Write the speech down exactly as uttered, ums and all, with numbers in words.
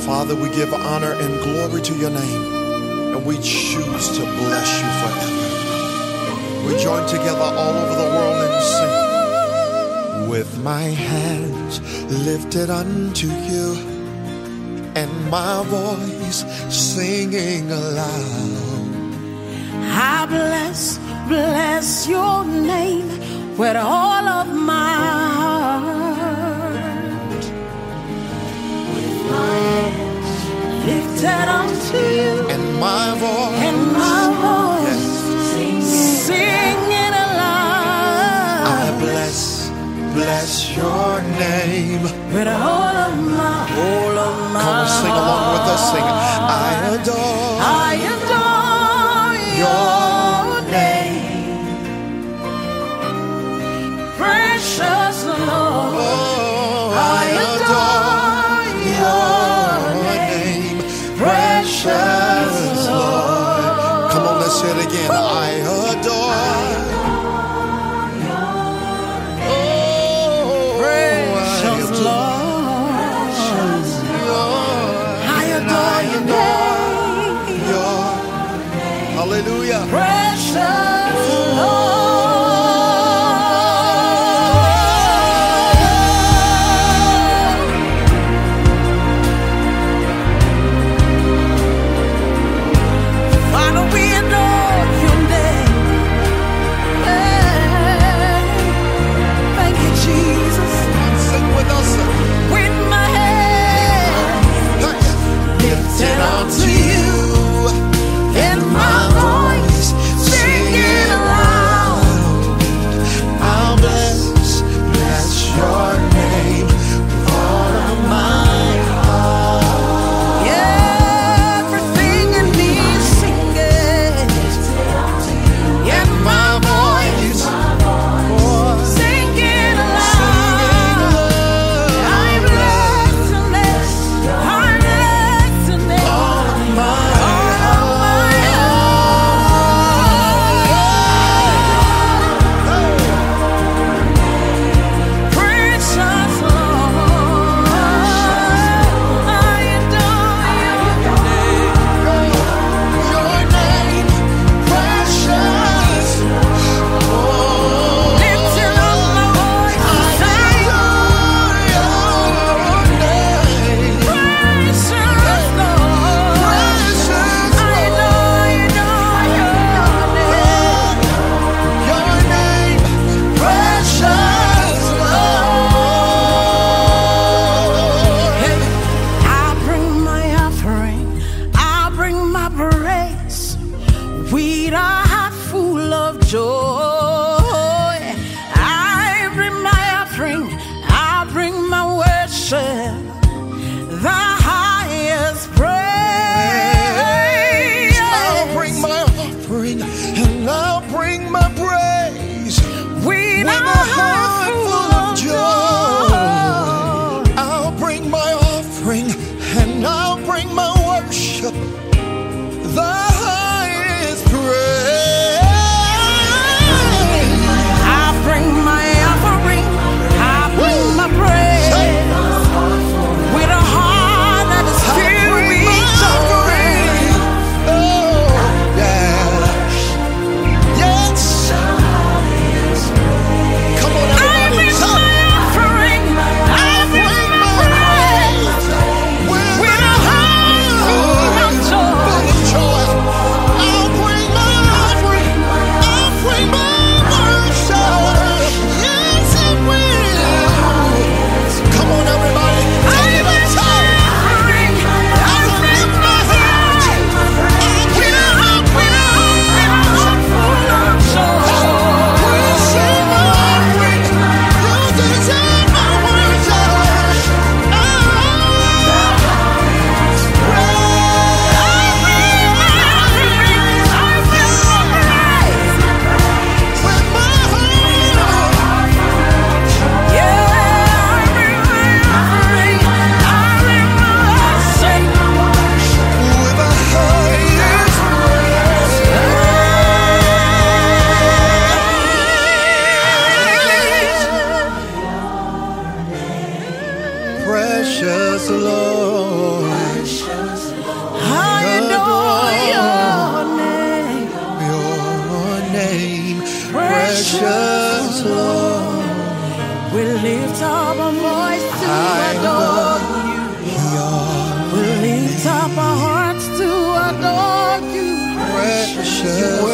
Father, we give honor and glory to your name, and we choose to bless you forever. We join together all over the world and sing. With my hands lifted unto you, and my voice singing aloud, I bless, bless your name with all of my heart. With my hands lifted unto you, and my voice, and my voice yes. singing aloud. I bless, bless your name with all of my, all of my Come on, sing along with us, sing. I adore, I adore your name, precious Lord. oh, I adore your name, precious Lord. Come on, let's say it again. I adore, oh, precious Lord. Hallelujah. Precious Lord. Father, we adore your name. Hey, thank you, Jesus. Sing with us. With my head lifted unto you, and my voice singing aloud, I'll bless, bless your name with all of my heart. yeah, everything in me singing, and my voice singing aloud. I bless your name, I bless your name, All of my precious Lord. I adore your name, precious. Oh, lifting up my voice to say, your name, precious Lord. precious. I adore, adore your name. Your name, precious Lord. Hey, I bring my offering, I bring my praise with a heart full of joy. I bring my offering, I bring my worship, the highest praise. I'll bring my offering and I'll bring my praise with with a heart full of joy. I'll bring my offering and I'll bring my worship, the highest praise. I bring my offering, I bring my praise with a heart that is filled with joy. Oh, yeah. Yes. Come on, I everybody. bring Shout. my offering, I bring my praise with a heart full of joy. Joy. I'll bring my offering. I'll bring my worship. Yes, I will. Come on, everybody. I Take it bring up my time. offering, I bring my praise with a heart, with a heart, with a heart full of joy. Receive my offering. You deserve my worship. Oh, with my heart. With a highest praise. Precious Lord. precious Lord. We lift up our voice to adore you. We lift up our hearts to adore you. Precious